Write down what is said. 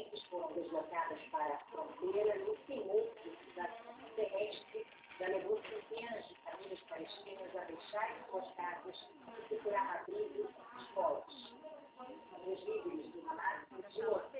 agentes foram deslocadas para a fronteira no sinuto da terrestre já levou centenas de famílias palestinas a deixarem suas casas e procurar abrigo escolas. Os líderes do Hamas continuam